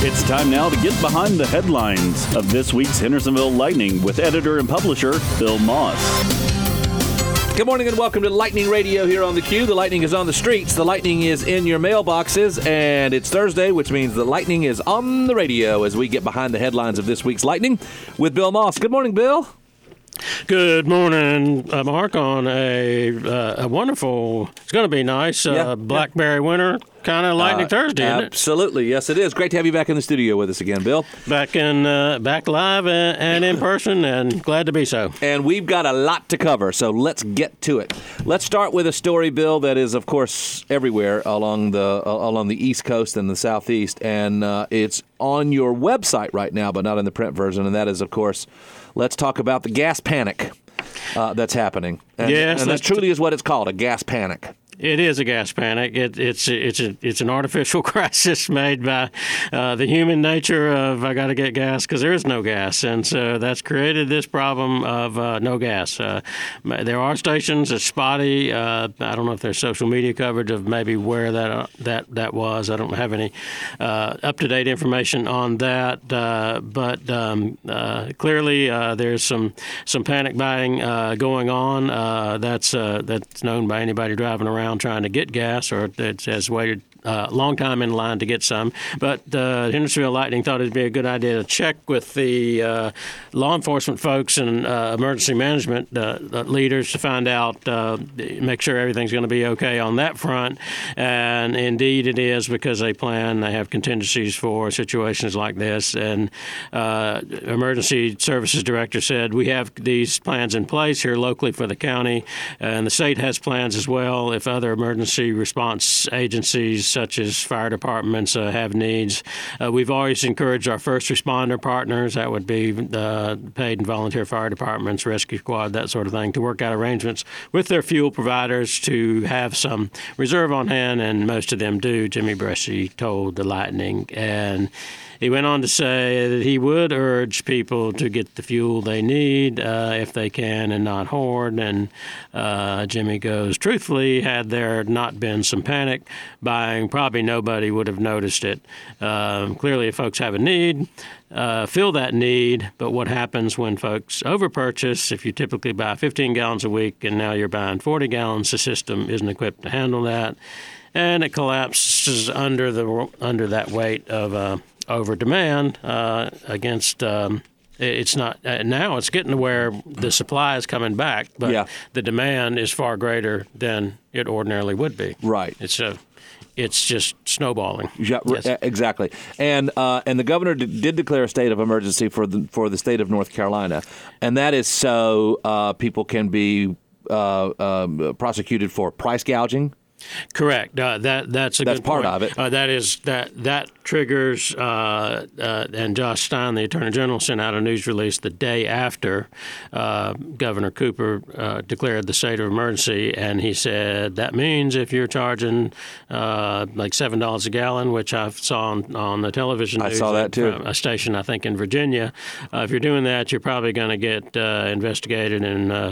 It's time now to get behind the headlines of this week's Hendersonville Lightning with editor and publisher Bill Moss. Good morning and welcome to Lightning Radio here on the Q. The Lightning is on the streets. The Lightning is in your mailboxes, and it's Thursday, which means the Lightning is on the radio as we get behind the headlines of this week's Lightning with Bill Moss. Good morning, Bill. Good morning, Mark, on a wonderful, it's going to be nice, blackberry winter kind of Lightning Thursday, isn't it? Absolutely. Yes, it is. Great to have you back in the studio with us again, Bill. Back live and in person, and glad to be so. And we've got a lot to cover, so let's get to it. Let's start with a story, Bill, that is, of course, everywhere along the East Coast and the Southeast, and it's on your website right now, but not in the print version, and that is, of course, let's talk about the gas panic that's happening. And, yes, and that truly is what it's called, a gas panic. It is a gas panic. It's an artificial crisis made by the human nature of I got to get gas because there is no gas, and so that's created this problem of no gas. There are stations that's spotty. I don't know if there's social media coverage of maybe where that was. I don't have any up-to-date information on that, but clearly there's some panic buying going on. That's known by anybody driving around trying to get gas or that has waited a long time in line to get some. But Hendersonville Lightning thought it'd be a good idea to check with the law enforcement folks and emergency management leaders to find out, make sure everything's going to be okay on that front. And indeed it is, because they have contingencies for situations like this. And Emergency Services Director said, we have these plans in place here locally for the county, and the state has plans as well if other emergency response agencies such as fire departments have needs. We've always encouraged our first responder partners, that would be paid and volunteer fire departments, rescue squad, that sort of thing, to work out arrangements with their fuel providers to have some reserve on hand, and most of them do, Jimmy Bresci told the Lightning. And he went on to say that he would urge people to get the fuel they need if they can and not hoard. And Jimmy goes, truthfully, had there not been some panic buying, probably nobody would have noticed it. Clearly, if folks have a need, fill that need. But what happens when folks overpurchase? If you typically buy 15 gallons a week and now you're buying 40 gallons, the system isn't equipped to handle that. And it collapses under that weight of over demand against it's not now it's getting to where the supply is coming back, but the demand is far greater than it ordinarily would be. Right. It's just snowballing. Yeah, yes. Exactly. And the governor did declare a state of emergency for the state of North Carolina, and that is so people can be prosecuted for price gouging. Correct. That's part point. Of it. That triggers, and Josh Stein, the Attorney General, sent out a news release the day after Governor Cooper declared the state of emergency, and he said that means if you're charging like $7 a gallon, which I saw on the television news, I saw that too. A station I think in Virginia, if you're doing that, you're probably going to get investigated and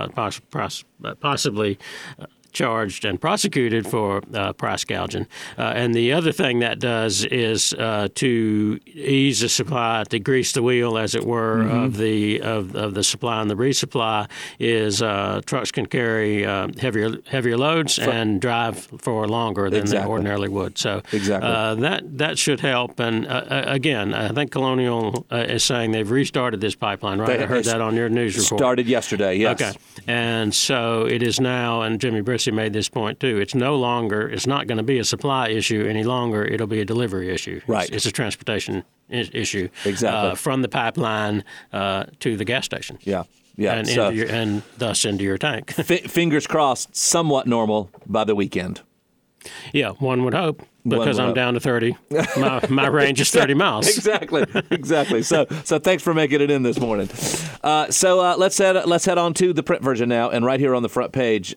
possibly charged and prosecuted for price gouging. And the other thing that does is to ease the supply, to grease the wheel, as it were, of the supply and the resupply, is trucks can carry heavier loads and drive for longer than they ordinarily would. So that should help. And again, I think Colonial is saying they've restarted this pipeline, right? I heard that on your news report. Started yesterday, yes. Okay. And so it is now, and Jimmy Bresci made this point too, it's not going to be a supply issue any longer. It'll be a delivery issue. Right. It's a transportation issue. Exactly. From the pipeline to the gas station. Yeah. Yeah. And thus into your tank. Fingers crossed, somewhat normal by the weekend. Yeah, one would hope. Because I'm down to 30. My range is 30 miles. Exactly. So thanks for making it in this morning. Let's head on to the print version now. And right here on the front page,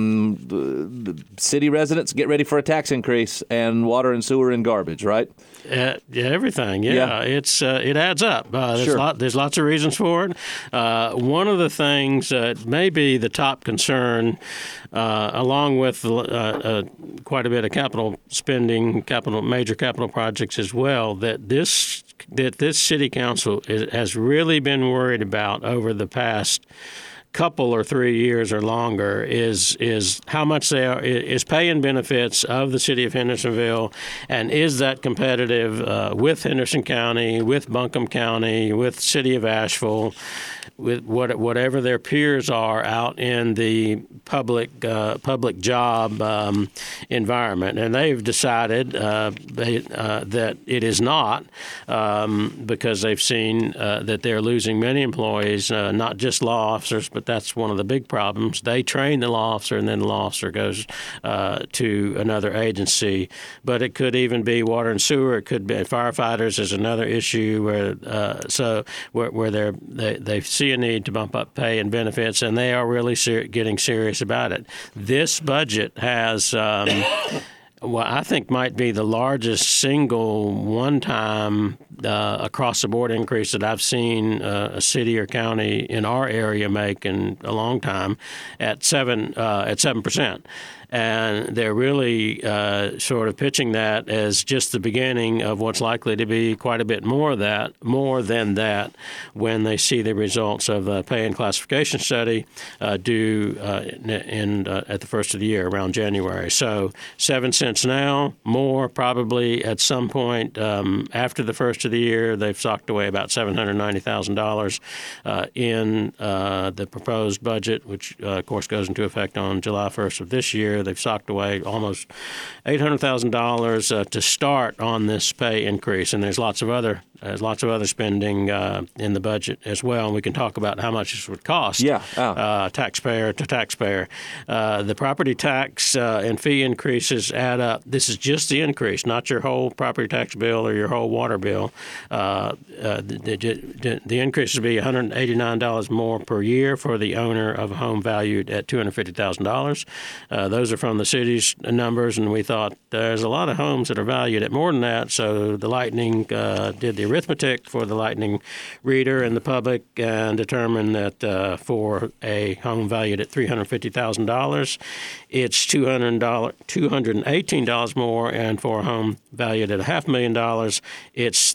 the city residents get ready for a tax increase, and water and sewer and garbage, right? Everything. Yeah. It's it adds up. There's lots of reasons for it. One of the things that may be the top concern, along with quite a bit of capital spending funding major capital projects as well that this city council has really been worried about over the past couple or 3 years or longer is how much is pay and benefits of the city of Hendersonville, and is that competitive with Henderson County, with Buncombe County, with city of Asheville, with whatever their peers are out in the public job environment, and they've decided that it is not because they've seen that they're losing many employees, not just law officers, but that's one of the big problems. They train the law officer, and then the law officer goes to another agency. But it could even be water and sewer. It could be firefighters is another issue where they see a need to bump up pay and benefits, and they are really getting serious about it. This budget has what I think might be the largest single one-time across-the-board increase that I've seen a city or county in our area make in a long time at 7%. And they're really sort of pitching that as just the beginning of what's likely to be quite a bit more than that, when they see the results of the pay and classification study due at the first of the year, around January. So 7 cents now, more probably at some point after the first of the year. They've socked away about $790,000 in the proposed budget, which of course goes into effect on July 1st of this year. They've socked away almost $800,000 to start on this pay increase, and there's lots of other spending in the budget as well. And we can talk about how much this would cost. Taxpayer to taxpayer. The property tax and fee increases add up. This is just the increase, not your whole property tax bill or your whole water bill. The increase would be $189 more per year for the owner of a home valued at $250,000. Those are from the city's numbers, and we thought there's a lot of homes that are valued at more than that. So the Lightning did the arithmetic for the Lightning reader and the public and determined that for a home valued at $350,000, it's $218 more, and for a home valued at $500,000, it's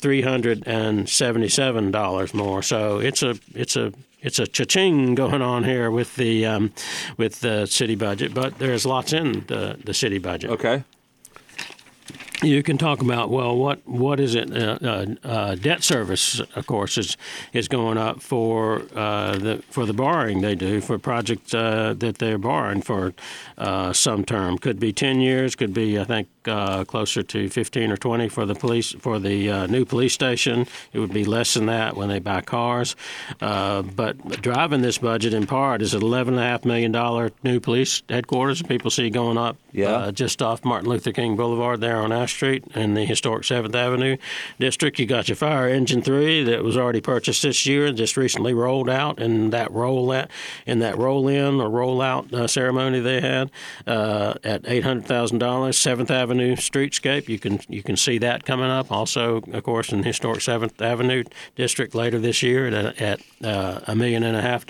$377 more. So it's a cha-ching going on here with the city budget, but there's lots in the city budget. Okay. You can talk about, well, what is it? Debt service, of course, is going up for the borrowing they do for projects that they're borrowing for some term. Could be 10 years, could be, I think, closer to 15 or 20 for the new police station. It would be less than that when they buy cars. But driving this budget in part is an $11.5 million new police headquarters. People see going up just off Martin Luther King Boulevard there on Ash Street in the historic 7th Avenue district. You got your fire engine 3 that was already purchased this year and just recently rolled out, and that roll-in or roll-out ceremony they had at $800,000. 7th Avenue streetscape, you can see that coming up. Also, of course, in the historic 7th Avenue district later this year at $1.5 million.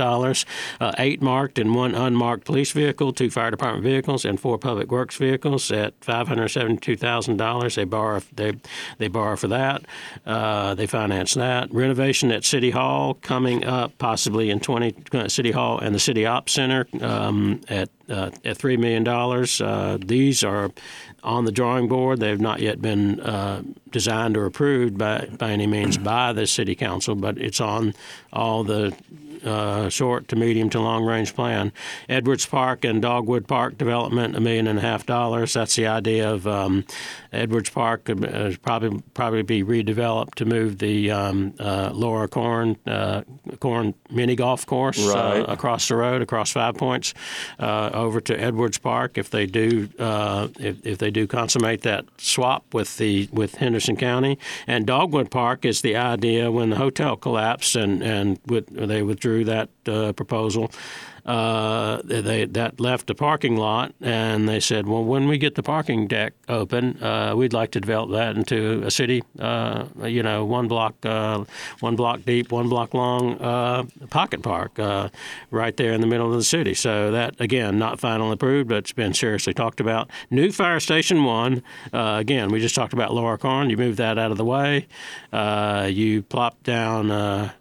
8 marked and 1 unmarked police vehicle, 2 fire department vehicles, and 4 public works vehicles at $572,000. They borrow for that. They finance that. Renovation at City Hall coming up possibly in City Hall and the City Ops Center at $3 million. These are on the drawing board. They've not yet been designed or approved by any means by the City Council, but it's on all the short to medium to long range plan. Edwards Park and Dogwood Park development, $1.5 million. That's the idea of Edwards Park could probably be redeveloped to move the Laura Corn mini golf course across the road, across 5 Points, over to Edwards Park. If they do consummate that swap with Henderson County. And Dogwood Park is the idea when the hotel collapsed and they withdrew that proposal. that left a parking lot, and they said, well, when we get the parking deck open, we'd like to develop that into a city, one block deep, 1 block long pocket park right there in the middle of the city. So that, again, not finally approved, but it's been seriously talked about. New Fire Station 1, again, we just talked about Laura Corn. You move that out of the way. You plop down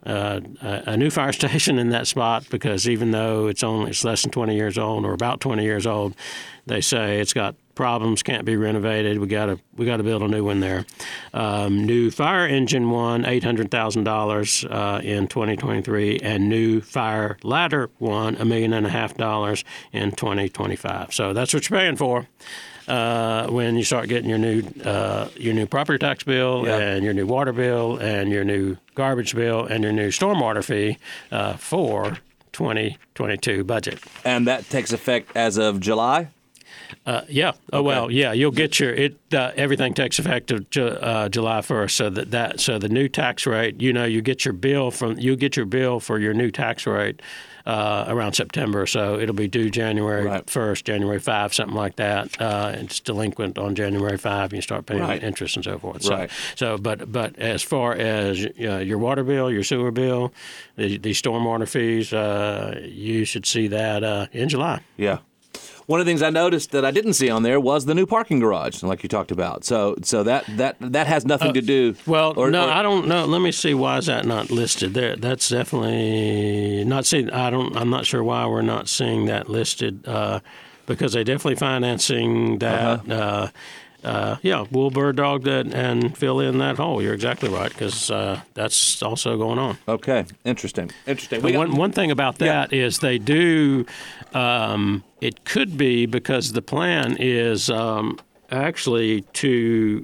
a new fire station in that spot, because even though it's less than 20 years old, or about 20 years old, they say it's got problems, can't be renovated. We got to build a new one there. New fire engine one, $800,000 in 2023, and new fire ladder one, $1.5 million in 2025. So that's what you're paying for. When you start getting your new property tax bill, and your new water bill, and your new garbage bill, and your new stormwater fee for 2022 budget. And that takes effect as of July? Yeah. Oh, well, yeah. You'll get everything takes effect of July 1st. So the new tax rate, you get your bill for your new tax rate around September. So it'll be due January 1st, January 5, something like that. It's delinquent on January 5, and you start paying interest and so forth. But as far as your water bill, your sewer bill, the stormwater fees, you should see that in July. Yeah. One of the things I noticed that I didn't see on there was the new parking garage, like you talked about. So that has nothing to do. Well, I don't know. Let me see, why is that not listed there? That's definitely not seen. I'm not sure why we're not seeing that listed, because they're definitely financing that. We'll bird dog that and fill in that hole. You're exactly right, because that's also going on. Okay, interesting. One thing about that is they do. It could be because the plan is actually to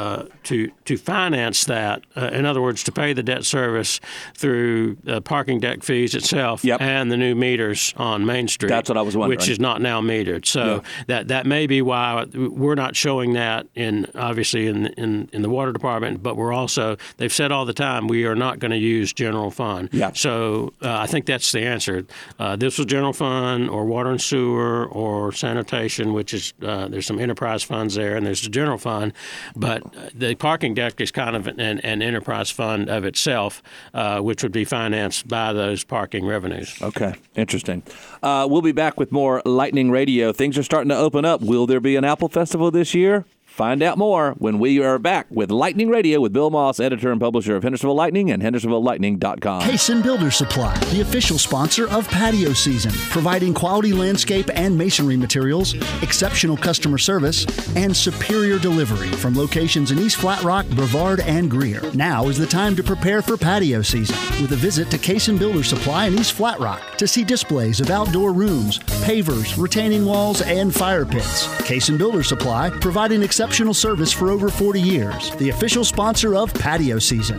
finance that. In other words, to pay the debt service through parking deck fees itself and the new meters on Main Street. That's what I was wondering. Which is not now metered. So that may be why we're not showing that obviously in the water department, but they've said all the time, we are not going to use general fund. Yeah. So I think that's the answer. This was general fund or water and sewer or sanitation, which is there's some enterprise funds there, and there's the general fund. But the parking deck is kind of an enterprise fund of itself, which would be financed by those parking revenues. Okay, interesting. We'll be back with more Lightning Radio. Things are starting to open up. Will there be an Apple Festival this year? Find out more when we are back with Lightning Radio with Bill Moss, editor and publisher of Hendersonville Lightning and HendersonvilleLightning.com. Cason Builder Supply, the official sponsor of patio season, providing quality landscape and masonry materials, exceptional customer service, and superior delivery from locations in East Flat Rock, Brevard, and Greer. Now is the time to prepare for patio season with a visit to Cason Builder Supply in East Flat Rock to see displays of outdoor rooms, pavers, retaining walls, and fire pits. Cason Builder Supply, providing exceptional service for over 40 years. The official sponsor of patio season.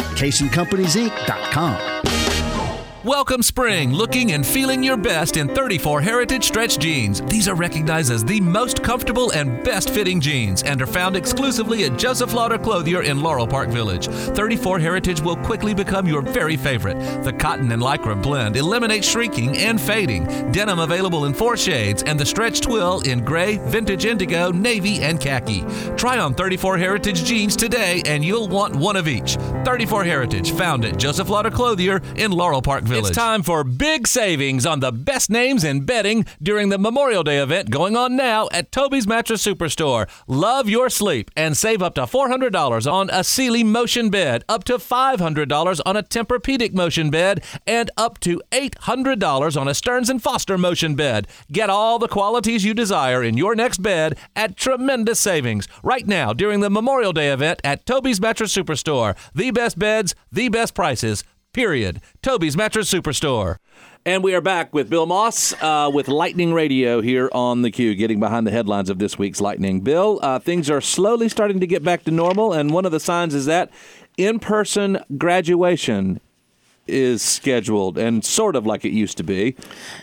CasonCompaniesInc.com. Welcome spring, looking and feeling your best in 34 Heritage Stretch Jeans. These are recognized as the most comfortable and best fitting jeans and are found exclusively at Joseph Lauder Clothier in Laurel Park Village. 34 Heritage will quickly become your very favorite. The cotton and lycra blend eliminates shrinking and fading. Denim available in 4 shades and the stretch twill in gray, vintage indigo, navy, and khaki. Try on 34 Heritage jeans today and you'll want one of each. 34 Heritage, found at Joseph Lauder Clothier in Laurel Park Village. It's time for big savings on the best names in bedding during the Memorial Day event going on now at Toby's Mattress Superstore. Love your sleep and save up to $400 on a Sealy Motion bed, up to $500 on a Tempur-Pedic Motion bed, and up to $800 on a Stearns & Foster Motion bed. Get all the qualities you desire in your next bed at tremendous savings right now during the Memorial Day event at Toby's Mattress Superstore. The best beds, the best prices. Period. Toby's Mattress Superstore. And we are back with Bill Moss with Lightning Radio here on the Q, getting behind the headlines of this week's Lightning. Bill, things are slowly starting to get back to normal, and one of the signs is that in-person graduation is scheduled and sort of like it used to be.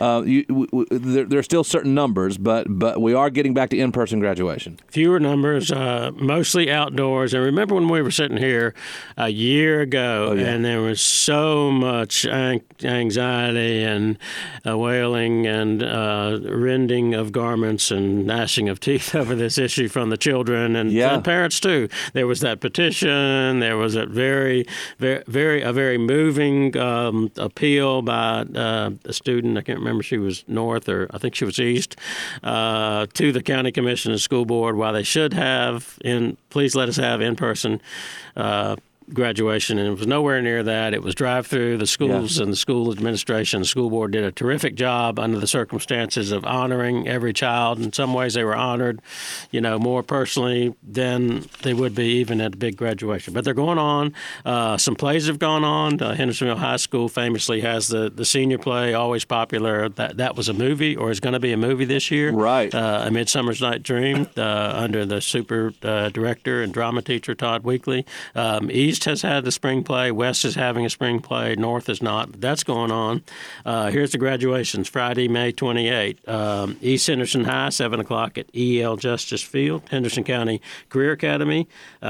There's still certain numbers, but we are getting back to in-person graduation. Fewer numbers, mostly outdoors. And remember when we were sitting here a year ago, and there was so much anxiety and wailing and rending of garments and gnashing of teeth over this issue from the children and parents too. There was that petition. There was a very moving appeal by a student. I can't remember if she was North or I think she was East, to the county commission and school board why they should have please let us have in-person graduation, and it was nowhere near that. It was drive-through. The schools and the school administration, the school board did a terrific job under the circumstances of honoring every child. In some ways, they were honored, more personally than they would be even at a big graduation. But they're going on. Some plays have gone on. Hendersonville High School famously has the senior play, always popular. That was a movie, or is going to be a movie this year. Right. A Midsummer's Night Dream, under the super director and drama teacher Todd Weekly. East has had the spring play. West is having a spring play. North is not. That's going on. Here's the graduations. Friday, May 28. East Henderson High, 7 o'clock at E.L. Justice Field. Henderson County Career Academy,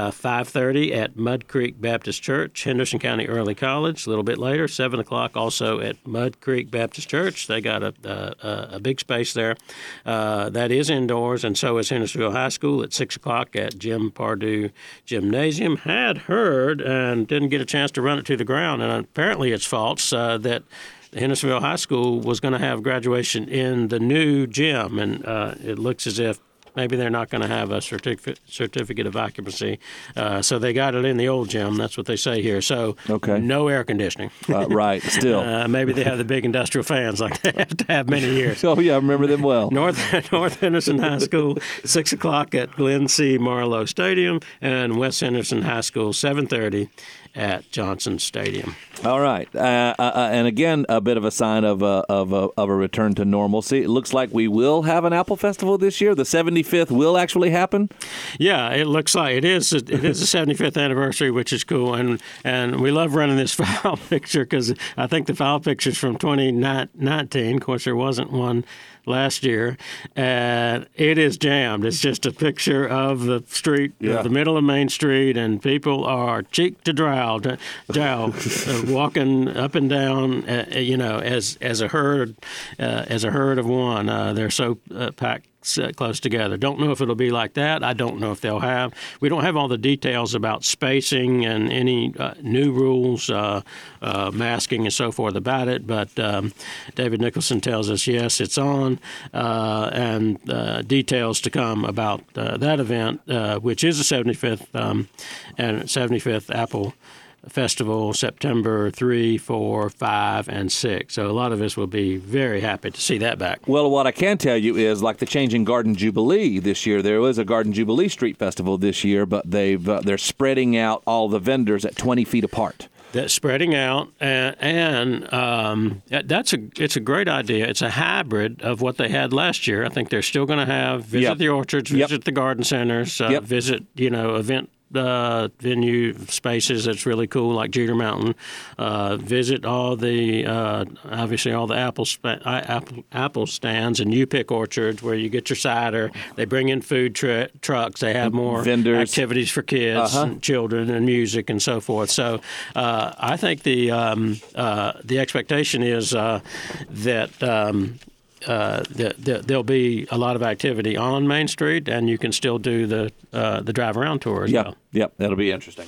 5:30 at Mud Creek Baptist Church. Henderson County Early College, a little bit later, 7 o'clock also at Mud Creek Baptist Church. They got a big space there. That is indoors, and so is Hendersonville High School at 6 o'clock at Jim Pardue Gymnasium. Had heard and didn't get a chance to run it to the ground, and apparently it's false, that Hendersonville High School was going to have graduation in the new gym, and it looks as if maybe they're not going to have a certificate of occupancy. So they got it in the old gym. That's what they say here. So no air conditioning. Right, still. Maybe they have the big industrial fans like they have to have many years. Oh, yeah, I remember them well. North Henderson High School, 6 o'clock at Glenn C. Marlowe Stadium, and West Henderson High School, 7:30 at Johnson Stadium. All right. And again, a bit of a sign of a return to normalcy. It looks like we will have an Apple Festival this year. The 75th will actually happen? Yeah, it looks like it is. It is the 75th anniversary, which is cool. And we love running this file picture because I think the file picture is from 2019. Of course, there wasn't one last year, and it is jammed. It's just a picture of the street, the middle of Main Street, and people are cheek to jowl, walking up and down, as a herd of one. They're so packed close together. Don't know if it'll be like that. I don't know if they'll have. We don't have all the details about spacing and any new rules, masking and so forth about it. But David Nicholson tells us, yes, it's on, and details to come about that event, which is the 75th and 75th Apple Festival, September 3, 4, 5, and 6. So a lot of us will be very happy to see that back. Well, what I can tell you is, like the Changing Garden Jubilee this year, there was a Garden Jubilee Street Festival this year, but they're spreading out all the vendors at 20 feet apart. That's spreading out, and it's a great idea. It's a hybrid of what they had last year. I think they're still going to have visit the orchards, visit the garden centers, visit event venue spaces that's really cool, like Jeter Mountain. Visit all the obviously all the apple stands and you pick orchards where you get your cider. They bring in food trucks. They have more vendors, activities for kids and children, and music and so forth. So I think the expectation is that. There'll be a lot of activity on Main Street, and you can still do the drive around tour as well. Yep, that'll be interesting.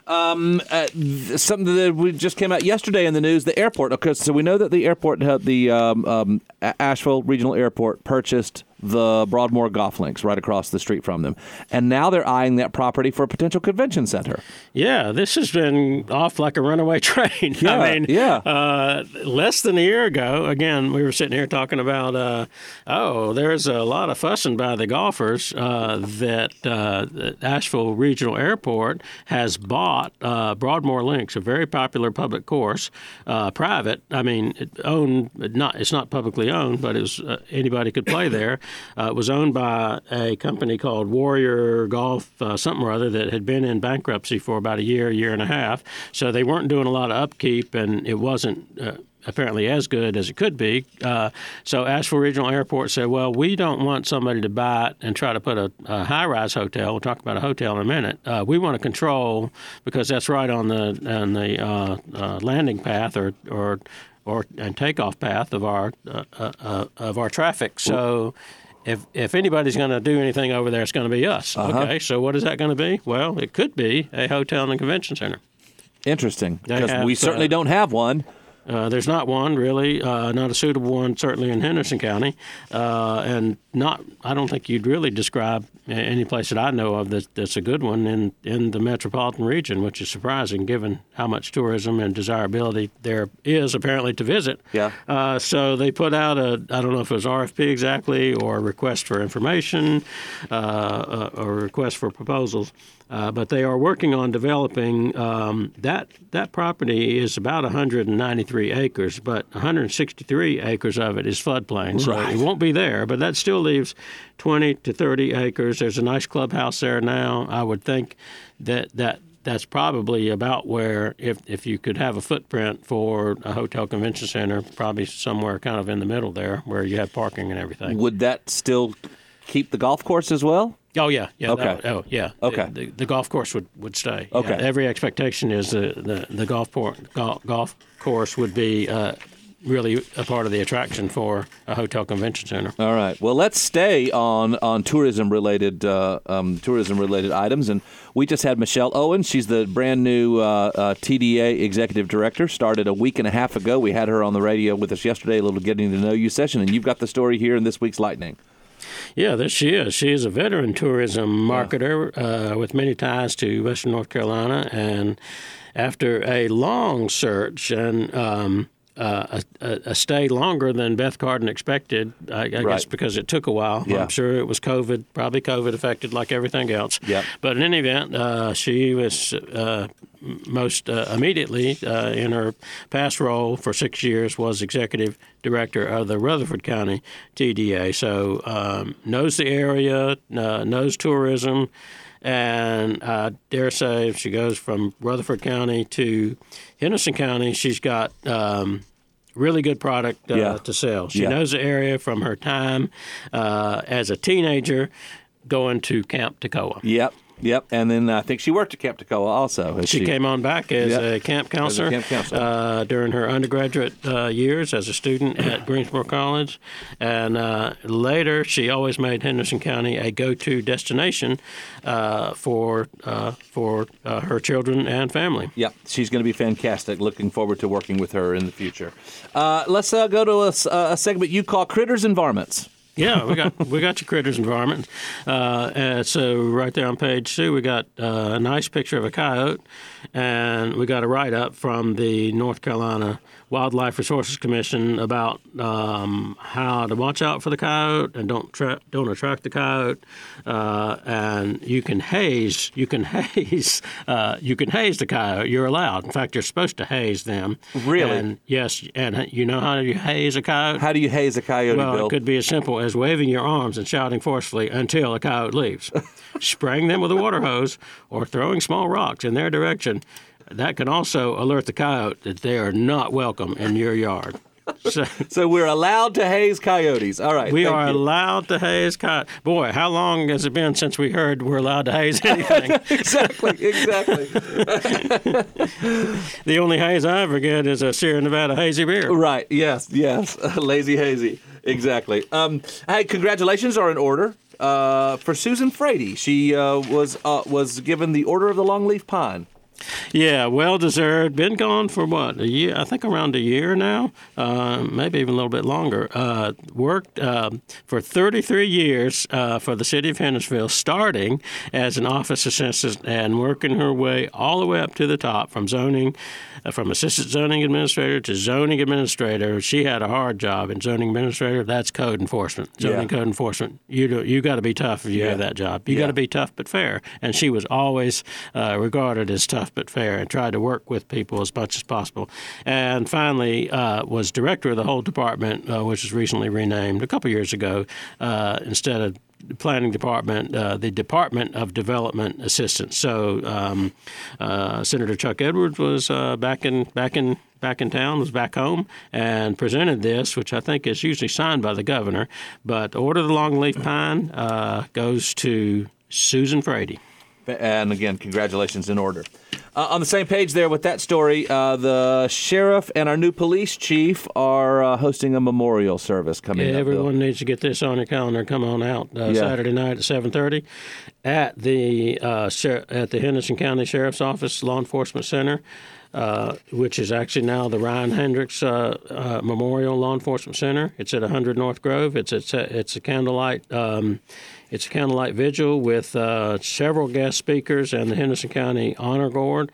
Something that we just came out yesterday in the news: the airport. Okay, so we know that the airport, the Asheville Regional Airport, purchased the Broadmoor Golf Links right across the street from them, and now they're eyeing that property for a potential convention center. Yeah, this has been off like a runaway train. Less than a year ago, again, we were sitting here talking about, there's a lot of fussing by the golfers that Asheville Regional Airport has bought Broadmoor Links, a very popular public course, private. I mean, it's not publicly owned, but anybody could play there. It was owned by a company called Warrior Golf, something or other, that had been in bankruptcy for about a year and a half. So they weren't doing a lot of upkeep, and it wasn't apparently as good as it could be. So Asheville Regional Airport said, well, we don't want somebody to buy it and try to put a high-rise hotel. We'll talk about a hotel in a minute. We want to control, because that's right on the landing path or takeoff path of our traffic. So if anybody's going to do anything over there, it's going to be us. Okay, so what is that going to be? Well, it could be a hotel and convention center. Interesting, because we certainly don't have one. There's not one, really, not a suitable one, certainly in Henderson County, and I don't think you'd really describe any place that I know of that's a good one in the metropolitan region, which is surprising given how much tourism and desirability there is apparently to visit. Yeah. So they put out I don't know if it was RFP exactly, or a request for information, or a request for proposals. But they are working on developing that property is about 193 acres, but 163 acres of it is floodplain. So it won't be there, but that still leaves 20 to 30 acres. There's a nice clubhouse there now. I would think that's probably about where, if you could have a footprint for a hotel convention center, probably somewhere kind of in the middle there where you have parking and everything. Would that still keep the golf course as well? Oh, yeah. Okay. Okay. The golf course would stay. Okay. Yeah, every expectation is the golf course would be really a part of the attraction for a hotel convention center. All right. Well, let's stay on tourism-related items. And we just had Michelle Owen. She's the brand new TDA executive director. Started a week and a half ago. We had her on the radio with us yesterday, a little getting to know you session. And you've got the story here in this week's Lightning. Yeah, she is. She is a veteran tourism marketer with many ties to Western North Carolina. And after a long search and a stay longer than Beth Carden expected, I guess because it took a while. Yeah. I'm sure it was probably COVID affected like everything else. Yep. But in any event, she was most immediately in her past role for 6 years was executive director of the Rutherford County TDA. So knows the area, knows tourism. And I dare say if she goes from Rutherford County to Henderson County, she's got really good product to sell. She knows the area from her time as a teenager going to Camp Toccoa. Yep. And then I think she worked at Camp Toccoa also. She came on back as a camp counselor, during her undergraduate years as a student at Greensboro College. And later, she always made Henderson County a go-to destination for her children and family. Yep. She's going to be fantastic. Looking forward to working with her in the future. Let's go to a segment you call Critters and Varmints. Yeah, we got your critters environment. So right there on page 2, we got a nice picture of a coyote, and we got a write-up from the North Carolina Wildlife Resources Commission about how to watch out for the coyote and don't attract the coyote. And you can haze the coyote. You're allowed. In fact, you're supposed to haze them. Really? And yes. And you know how you haze a coyote? How do you haze a coyote, Well, Bill? it could be as simple as waving your arms and shouting forcefully until a coyote leaves, spraying them with a water hose, or throwing small rocks in their direction. That can also alert the coyote that they are not welcome in your yard. So we're allowed to haze coyotes. All right. We are allowed to haze coyotes. Boy, how long has it been since we heard we're allowed to haze anything? Exactly. The only haze I ever get is a Sierra Nevada hazy beer. Right. Yes. Lazy hazy. Exactly. Hey, congratulations are in order for Susan Frady. She was given the Order of the Longleaf Pine. Yeah, well-deserved. Been gone for what, a year? I think around a year now, maybe even a little bit longer. Worked for 33 years for the city of Hendersonville, starting as an office assistant and working her way all the way up to the top from zoning, from assistant zoning administrator to zoning administrator. She had a hard job in zoning administrator. That's code enforcement. Zoning code enforcement. You got to be tough if you have that job. You got to be tough but fair. And she was always regarded as tough stiff but fair, and tried to work with people as much as possible. And finally was director of the whole department, which was recently renamed a couple years ago, instead of planning department, the Department of Development Assistance. So Senator Chuck Edwards was back in town, was back home, and presented this, which I think is usually signed by the governor. But Order of the Longleaf Pine goes to Susan Frady. And again, congratulations in order. On the same page there with that story, the sheriff and our new police chief are hosting a memorial service coming up. Everyone needs to get this on your calendar. Come on out Saturday night at 7:30 at the Henderson County Sheriff's Office Law Enforcement Center, which is actually now the Ryan Hendricks Memorial Law Enforcement Center. It's at 100 North Grove. It's a candlelight. It's a candlelight vigil with several guest speakers and the Henderson County Honor Guard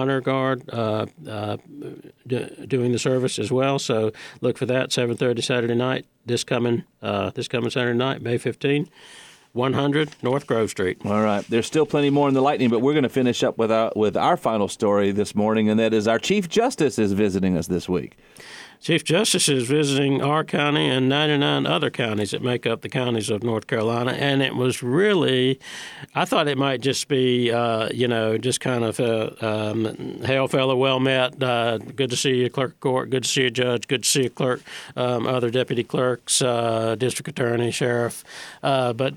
doing the service as well. So look for that 7:30 Saturday night. This coming Saturday night, May 15. 100 North Grove Street. All right. There's still plenty more in the lightning, but we're going to finish up with our final story this morning, and that is our Chief Justice is visiting us this week. Chief Justice is visiting our county and 99 other counties that make up the counties of North Carolina, and it was really, I thought it might just be, just kind of hail fellow, well met, good to see you, clerk of court, good to see you, judge, good to see you, clerk, other deputy clerks, district attorney, sheriff, but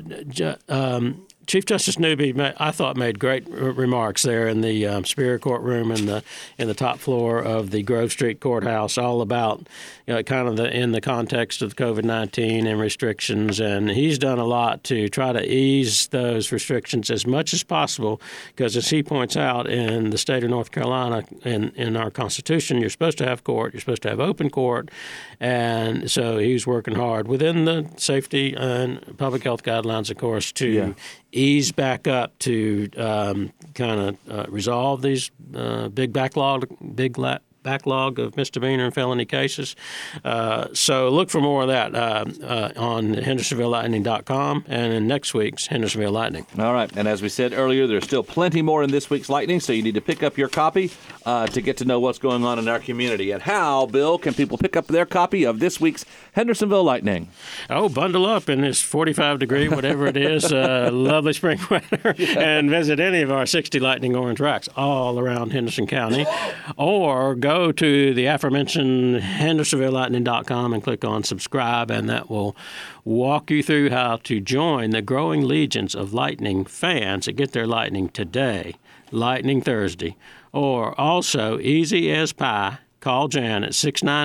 Chief Justice Newby, I thought, made great remarks there in the Superior Courtroom in the top floor of the Grove Street Courthouse, all about in the context of COVID-19 and restrictions. And he's done a lot to try to ease those restrictions as much as possible, because as he points out, in the state of North Carolina, in our Constitution, you're supposed to have court, you're supposed to have open court, and so he's working hard within the safety and public health guidelines, of course, to ease back up to resolve these big backlog of misdemeanor and felony cases. So look for more of that on HendersonvilleLightning.com and in next week's Hendersonville Lightning. All right. And as we said earlier, there's still plenty more in this week's Lightning, so you need to pick up your copy to get to know what's going on in our community. And how, Bill, can people pick up their copy of this week's Hendersonville Lightning? Oh, bundle up in this 45-degree, whatever it is, lovely spring weather, and visit any of our 60 Lightning Orange racks all around Henderson County, or go to the aforementioned HendersonvilleLightning.com and click on subscribe, and that will walk you through how to join the growing legions of Lightning fans that get their Lightning today, Lightning Thursday, or also easy as pie. Call Jan at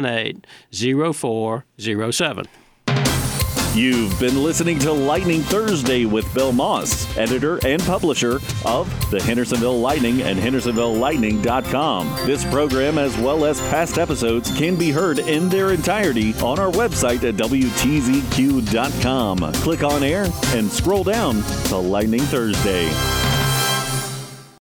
698-0407. You've been listening to Lightning Thursday with Bill Moss, editor and publisher of the Hendersonville Lightning and HendersonvilleLightning.com. This program, as well as past episodes, can be heard in their entirety on our website at WTZQ.com. Click on air and scroll down to Lightning Thursday.